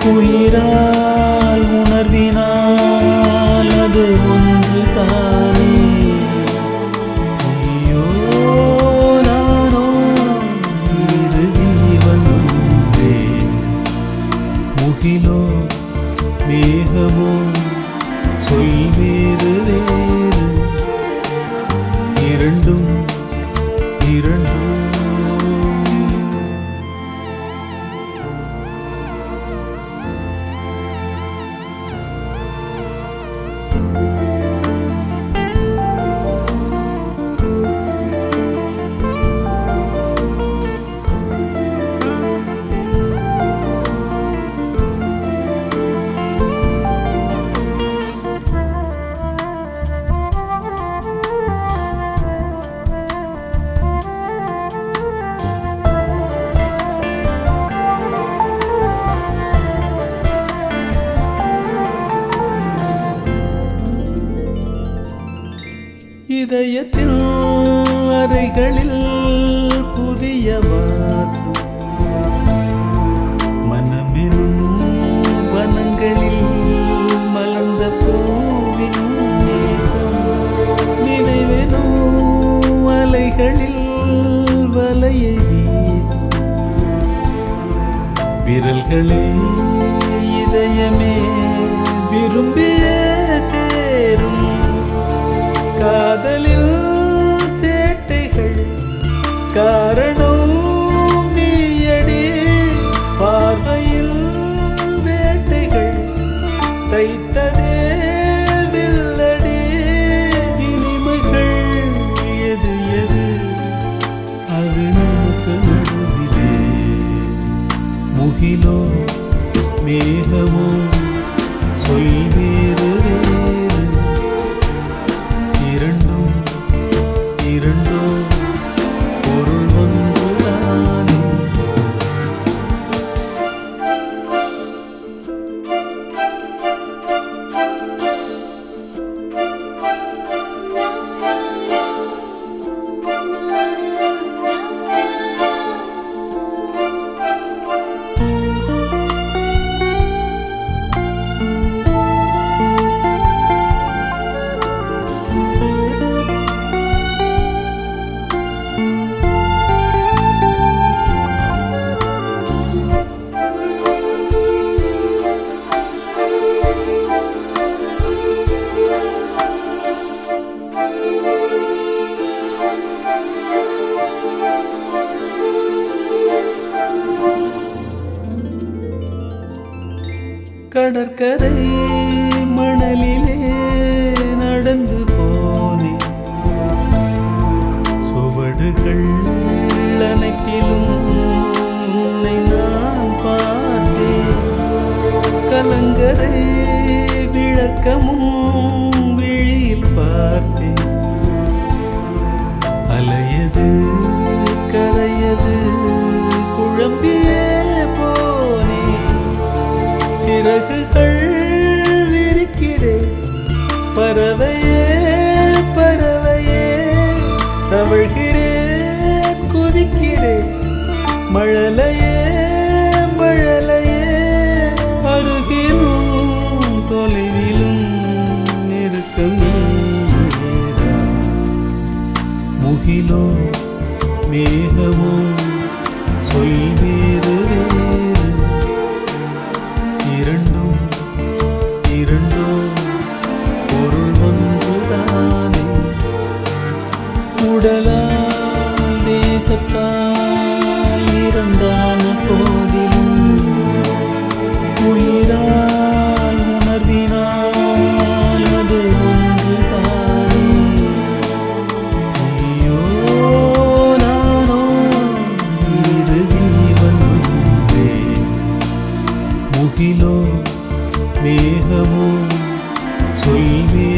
உயிரால் உணர்வினால் அது ஒன்று தானே. நீயோ நானோ இரு ஜீவன் ஒன்றே. முகிலோ மேகமோ சொல் வேறு வேறு, இரண்டும் இரண்டோ. இதயத்தில் அறைகளில் புதிய வாசம், மனமெனும் வனங்களில் மலர்ந்த பூவின் நேசம். நினைவெனும் அலைகளில் வலையை வீசும் விரல்களே இதயமே விரும்பிய சேரும். காதலில் சேட்டைகள் காரணம் நீயடி, பார்வையில் வேட்டைகள் தைத்ததே வில்லடி. இனிமைகள் எது எது அது நமக்கு நடுவிலே. முகிலோ மேகமோ சொல் வேறு வேறு, இரண்டும் இரண்டோ பொருள் ஒன்றுதானே. கடற்கரை மணலிலே நடந்து போனே, சுவடுகள் அனைத்திலும் உன்னை நான் பார்த்தேன். கலங்கரை விளக்கமும் விழியில் பார்த்தேன். அலையது கரையது குழம்பியே போனே. சிறகுகள் விரிக்கிறேன் பறவையே பறவையே, தவழ்கிறேன் குதிக்கிறேன் மழலையே மழலையே. அருகிலும் தொலைவிலும் நெருக்கம் நீதான். முகிலோ மேகமோ சொல் வேறு வேறு, இரண்டும் இரண்டோ பொருள் ஒன்றுதானே. உடலால் தேகத்தால் இரண்டான போதிலும், உயிரால் உணர்வினால் அது ஒன்றுதானே. நீயோ நானோ இரு ஜீவன் ஒன்றே. முகிலோ மேகமோ சொல்